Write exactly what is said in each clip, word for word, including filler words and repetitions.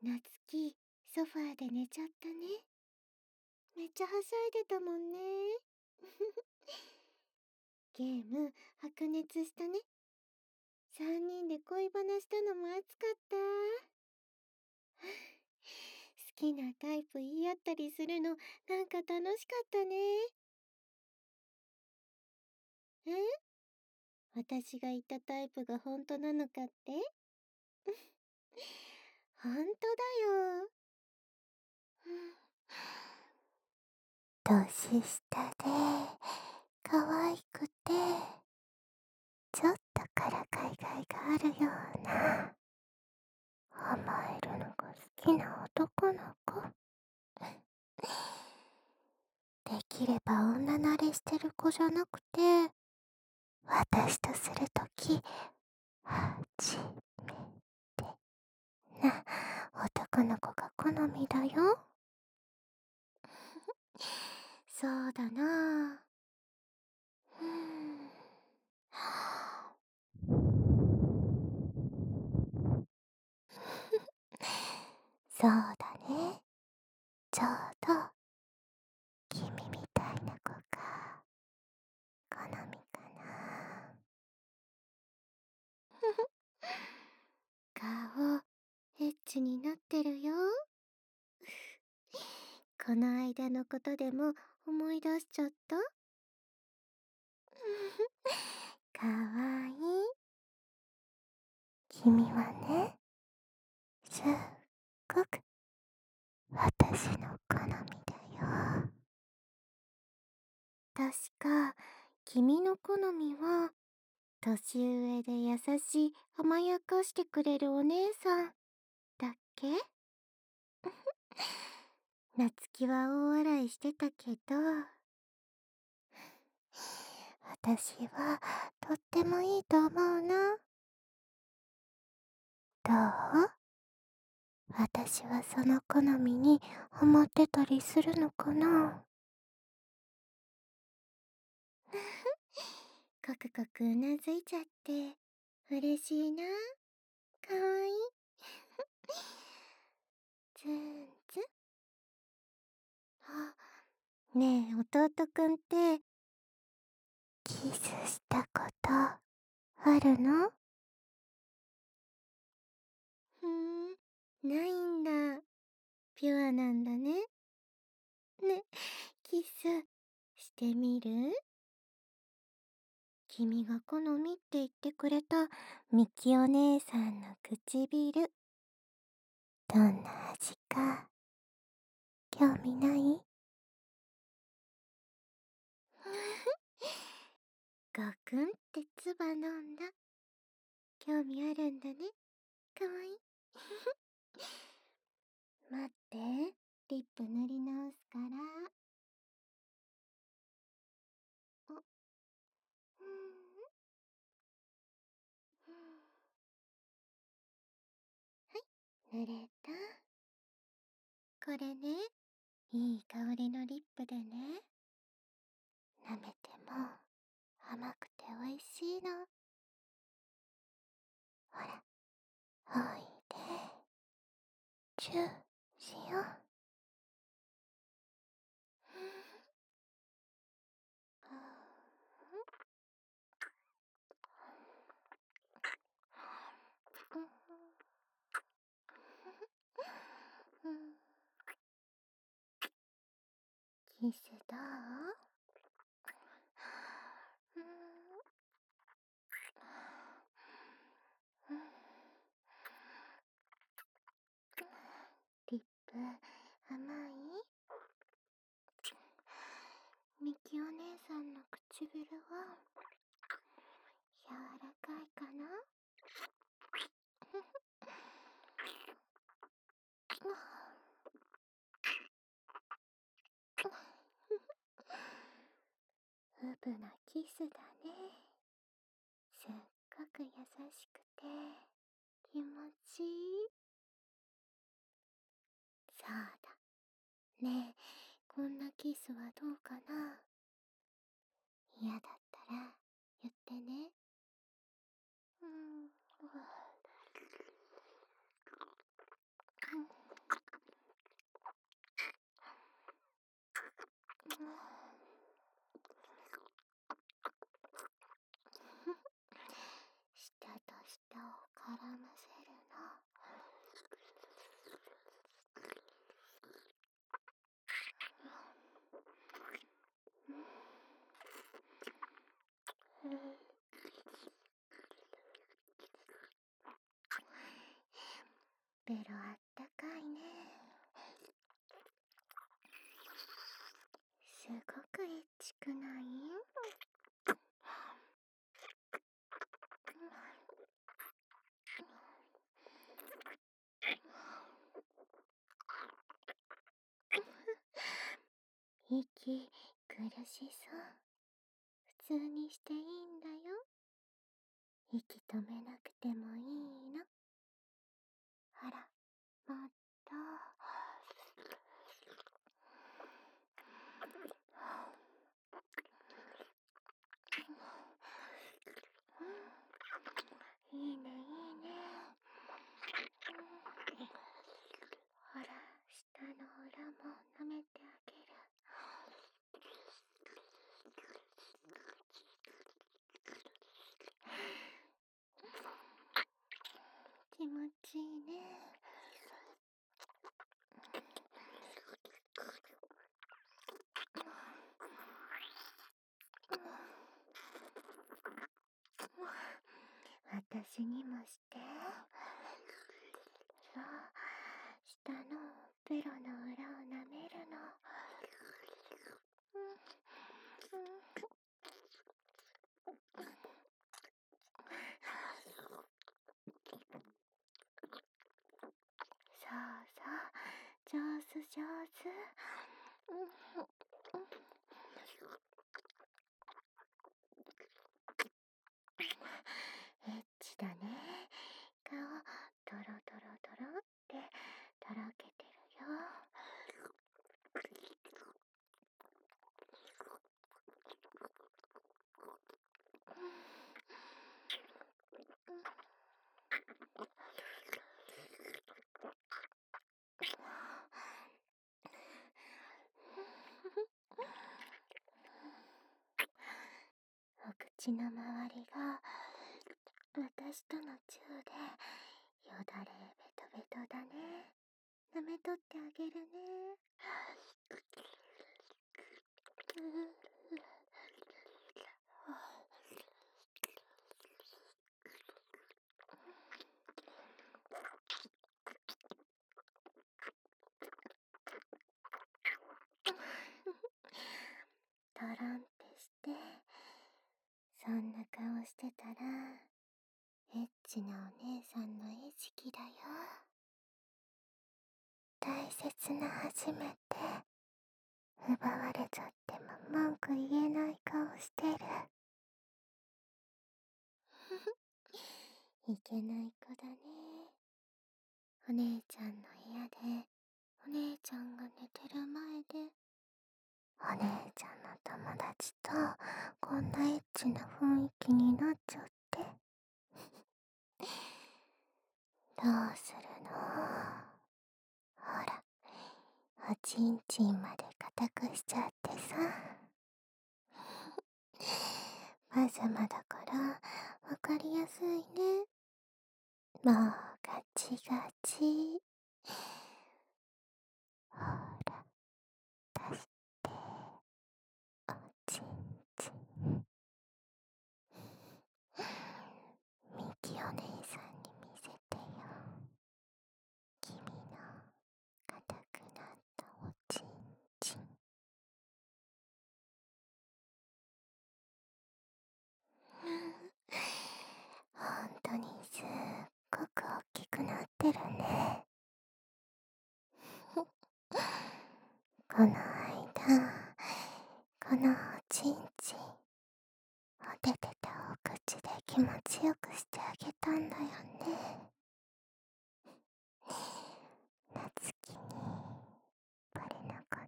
なつき、ソファーで寝ちゃったね。めっちゃはしゃいでたもんね。ゲーム、白熱したね。三人で恋バナしたのも熱かった。好きなタイプ言い合ったりするの、なんか楽しかったね。え？私が言ったタイプが本当なのかって？本当だよ。年下で、可愛くて、ちょっとからかいがいがあるような、甘えるのが好きな男の子。できれば女慣れしてる子じゃなくて、私とするとき、初めてな男の子が好みだよ。そうだなぁ。うーん。そうだね。ちょうど、君みたいな子が、好みかな。顔、エッチになってるよ。この間のことでも思い出しちゃった？かわいい。君はね、すっごく私の好みだよ。確か、君の好みは、年上で優しい甘やかしてくれるお姉さんだっけ？夏希は大笑いしてたけど、私はとってもいいと思うな。どう？私はその好みにハマってたりするのかな？コクコクうなずいちゃって嬉しいな。かわいい。ツンツン。あ、ねえ弟くんってキスしたことあるの？ふーん、ないんだ。ピュアなんだね。ね、キスしてみる？君が好みって言ってくれたミキお姉さんの唇、どんな味か興味ない？ガクンって唾飲んだ。興味あるんだね。かわいい。待って、リップ塗り直すから。お、うん、はい、塗れた。これね、いい香りのリップでね、舐めても甘くて美味しいの。ほら、おいで。チューしよう。キスどう？リップ甘い？ミキお姉さんの唇は柔らかいかな？ウブなキスだね。すっごく優しくて気持ちいい。そうだ。ねえ、こんなキスはどうかな？嫌だったら言ってね。うん。 ベロあったかいね。すごくエッチくない？息苦しそう。普通にしていいんだよ。息止めなくてもいいの。ほら、もっと。いいねいいね。ほら、下の裏も舐めてあげる。気持ちいいね。私にもして。そう、下のベロの裏を舐めるの。そうそう、上手上手。エッチだね。顔トロトロトロってとろけてるよ。お口の周りが私とのチューでよだれベトベトだね。舐めとってあげるね。トロンってして、そんな顔してたらエッチなお姉さんの餌食だよ。大切な初めて奪われちゃっても文句言えない顔してる。いけない子だね。お姉ちゃんの部屋でお姉ちゃんが寝てる前でお姉ちゃんの友達とこんなエッチな雰囲気になっちゃって。どうするの？ほら、おちんちんまで固くしちゃってさ。パジャマだからわかりやすいね。もうガチガチ。ほら、出して、おちんちん。ミキお姉さんに見せてよ。君の硬くなったおちんちん。ほんとにすっごく大きくなってるね。この間、このおちんちん、おててとお口で気持ちよくしてあげたんだよね。夏希にバレなかった？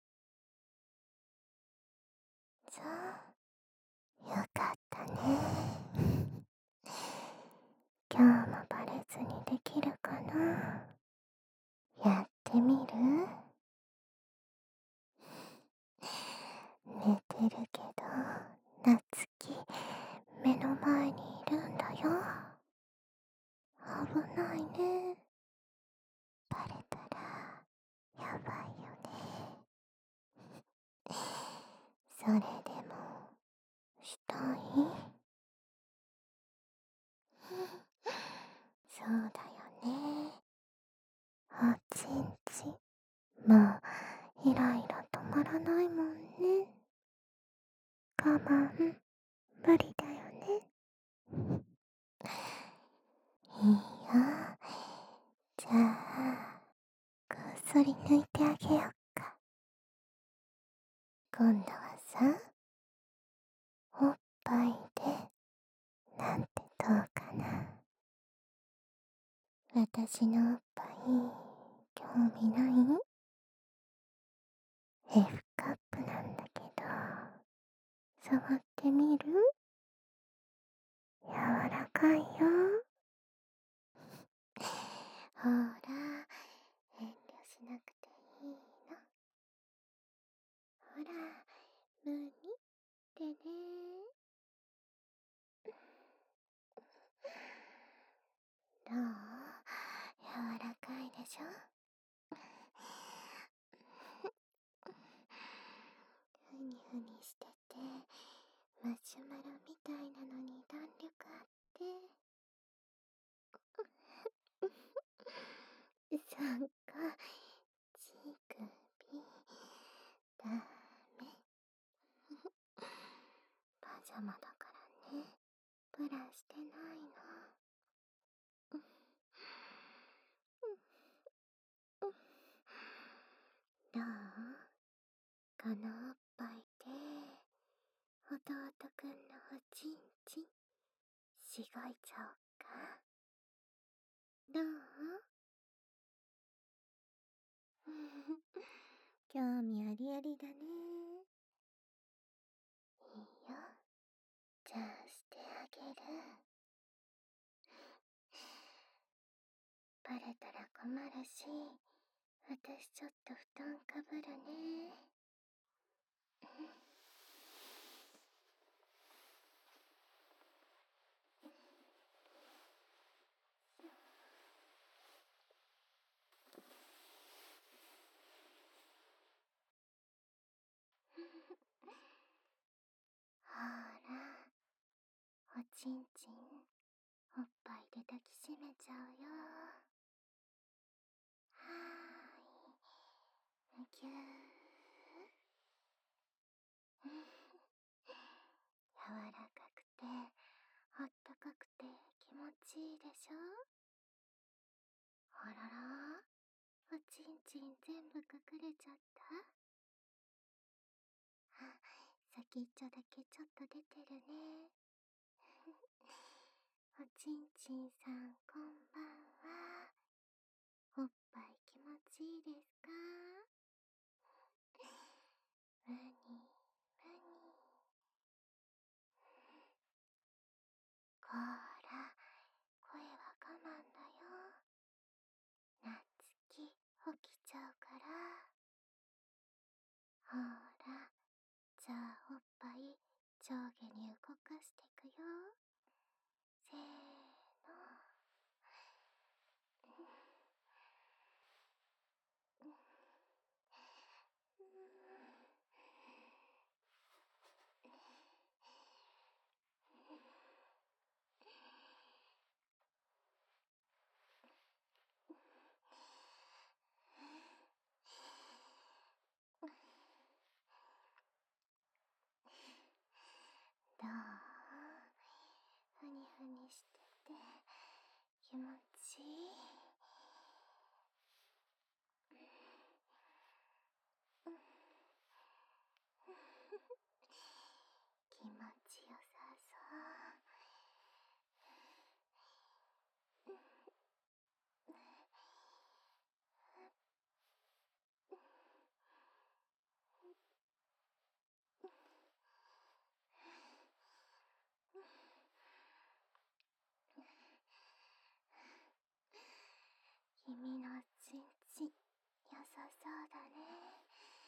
そう、よかったね。今日もバレずにできるかな？やってみる？寝てるけど、夏希目の前にいるんだよ。危ないね。バレたらやばいよね。それでもしたい？そうだよね。 らないもんね。我慢、無理だよね。いいよ。じゃあ、こっそり抜いてあげよっか。今度はさ、おっぱいで、なんてどうかな。私のおっぱい、興味ない？ F カップなんだけど、触ってみる？柔らかいよ。ほら、遠慮しなくていいの。ほら、無理ってね。どう？柔らかいでしょ？ふにふにしてて、マシュマロみたいなのに弾力あって。そっか、乳首、ダメ。パジャマだからね、ブラしてないの。どう？このおっぱいで、弟くんのおちんちん、しごいちゃおっか。どう？興味ありありだね。いいよ。じゃあしてあげる。バレたら困るし、私ちょっと布団かぶるね。ほら、おちんちん、おっぱいで抱きしめちゃうよ。はーい、むぎゅー。柔らかくて、あったかくて気持ちいいでしょ？あらら、おちんちん全部隠れちゃった？あ、先っちょだけちょっと出てるね。おちんちんさんこんばんは。おっぱい気持ちいいですか？むにむに。こーら、声は我慢だよ。なつき起きちゃうから。ほら、じゃあおっぱい上下に動かしてくよ。せーの。どう？ふにふにしてて気持ちいい？気持ちよさそう。君のちんちん、よさそうだね。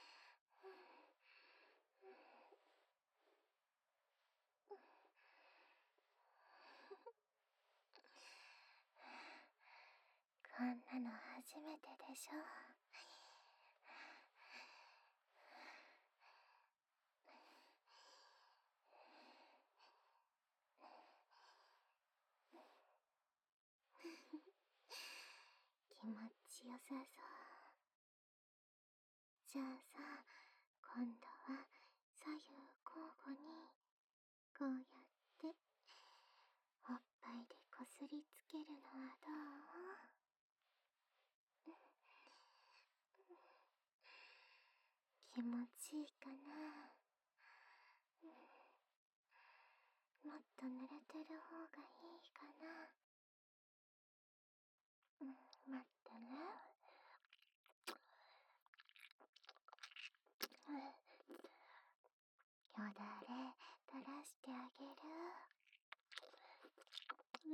こんなの初めてでしょ？気持ちよさそう。じゃあさ、 今度は左右交互にこうやっておっぱいでこすりつけるのはどう？気持ちいいかな？もっと濡れてる方がいいかな？うん、待ってね。うん、よだれ垂らしてあげる。う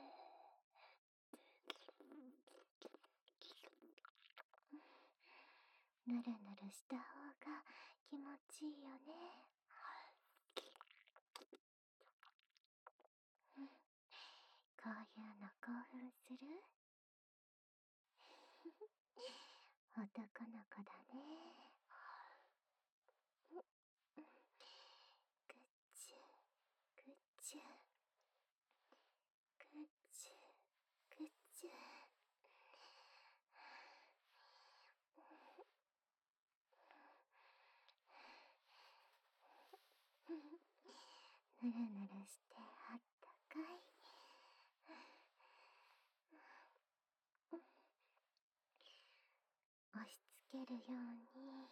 ーぬるぬるした方が気持ちいいよね。うん、こういうの興奮する？男の子だね。ぐっちゅぐっちゅぐっちゅぐっちゅ。ぬるぬるしてあったかい。押し付けるように。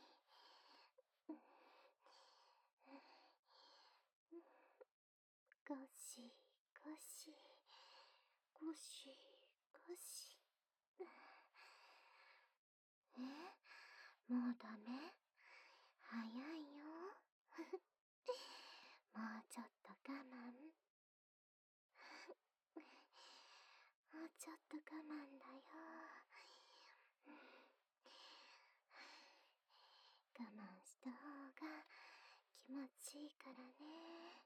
ゴシゴシゴシゴシ。え、もうダメ？早いよ。もうちょっと我慢。もうちょっと我慢だよ。我慢した方が気持ちいいからね。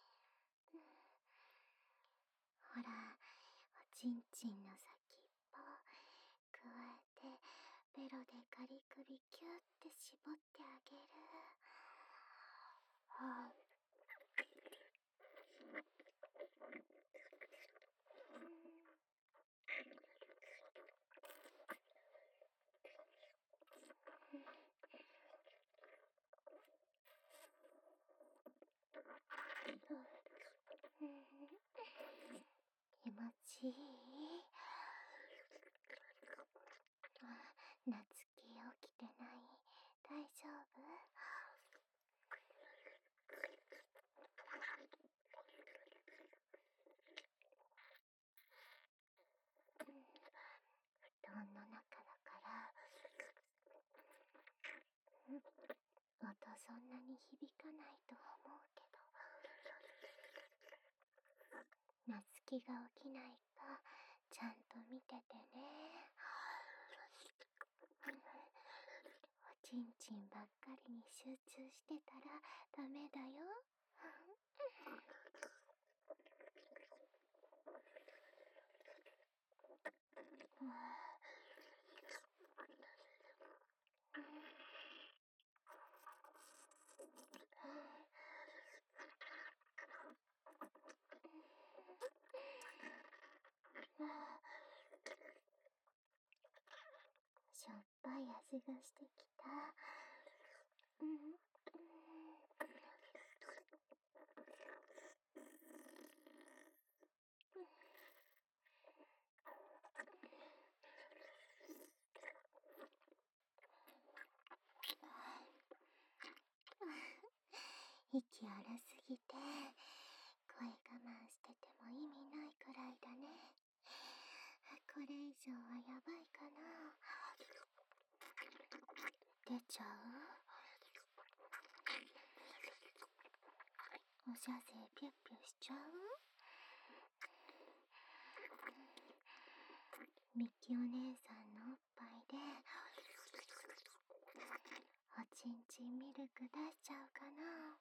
ほら、おちんちんの先っぽくわえてベロでガリ首キューって絞ってあげる。はあ、気持ちいい？夏希起きてない？大丈夫？布団の中だから音そんなに響かないと思うけど、夏希が起きないかちゃんと見ててね。おちんちんばっかりに集中してたらダメだよ。しょっぱい味がしてきた。うん、息荒すぎて声我慢してても意味ないくらいだね。これ以上はやばいかな。出ちゃう？おしゃぜピュッピュしちゃう？みきお姉さんのおっぱいでおちんちんミルク出しちゃうかな。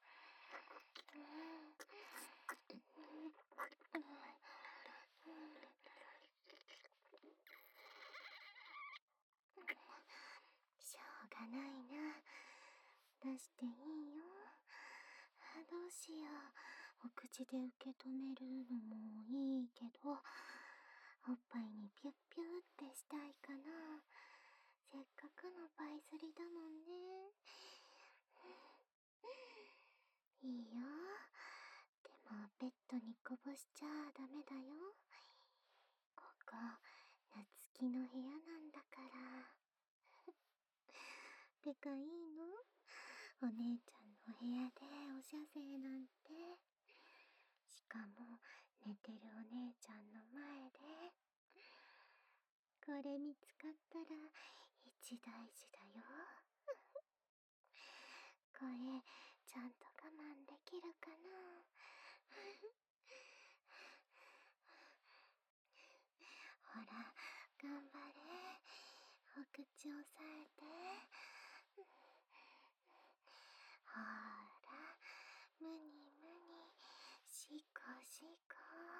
しょうがないな。出していいよ。どうしよう。お口で受け止めるのもいいけど、おっぱいにピュッピュってしたいかな。せっかくのパイ釣りだもんね。 いいよ。でもベッドにこぼしちゃダメだよ。ここ、夏希の部屋なんだから。てかいいの？お姉ちゃんの部屋でおしゃべりなんて。しかも寝てるお姉ちゃんの前で。これ見つかったら一大事だよ。これちゃんと我慢できるかな？ほら、頑張れ。お口を押さえて。ほら、むにむに、しこしこ。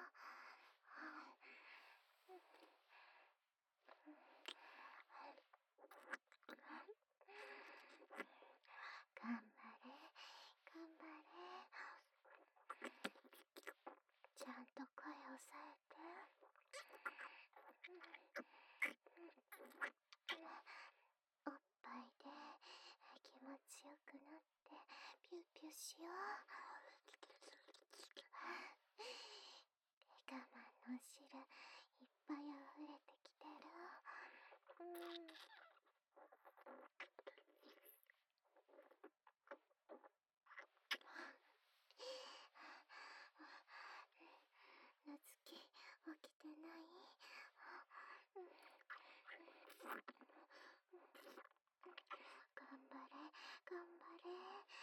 頑張れ、頑張れ。ちゃんと声を抑えて。おっぱいで気持ちよくなってピューピューしよう。我慢の汁いっぱい溢れてきてる。うん。夏希、起きてない？頑張れ、頑張れ。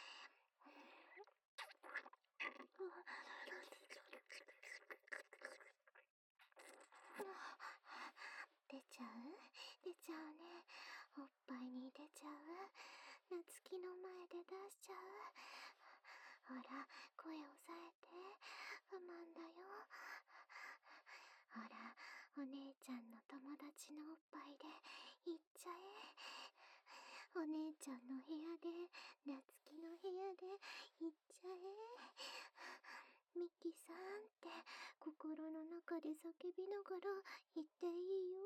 出ちゃう？出ちゃうね。おっぱいに出ちゃう。夏希の前で出しちゃう。ほら、声を抑えて。我慢だよ。ほら、お姉ちゃんの友達のおっぱいで行っちゃえ。お姉ちゃんの部屋で、夏希の部屋で行っちゃえ。ミキさんって心の中で叫びながら言っていいよ。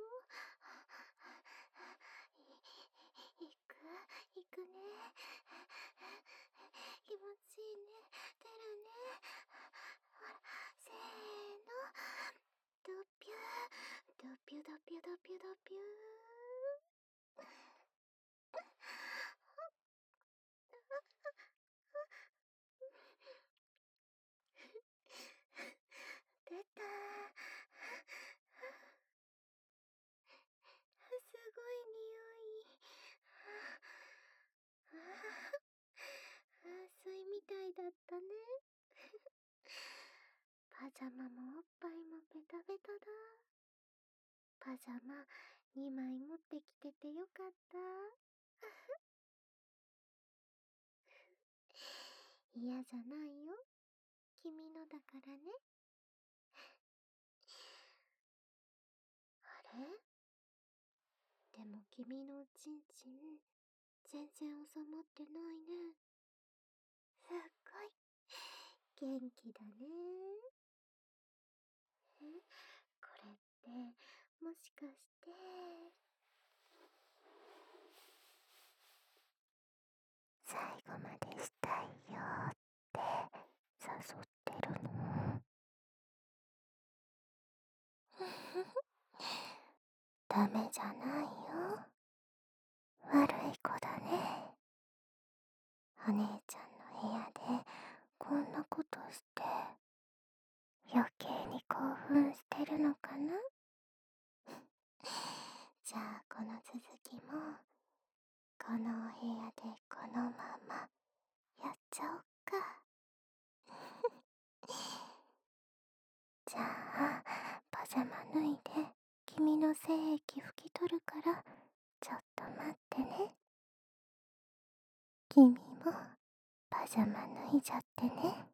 い、行く、行くね。気持ちいいね。出るね。ほら、せーの。ドピュー、ドピュドピュドピュドピュー。出たー。すごい匂い。水みたいだったね。パジャマもおっぱいもベタベタだ。パジャマにまい持ってきててよかった。嫌じゃないよ。君のだからね。あれ？でも君のおちんちん全然収まってないね。すっごい元気だね。え、これってもしかして最後までしたいよって誘ってるの？ダメじゃないよ。悪い子だね。お姉ちゃんの部屋でこんなことして余計に興奮してるのかな？じゃあこの続きもこのお部屋でこのままやっちゃおっか。じゃあパジャマ脱いで君の精液拭き取るからちょっと待ってね。君もパジャマ脱いじゃってね。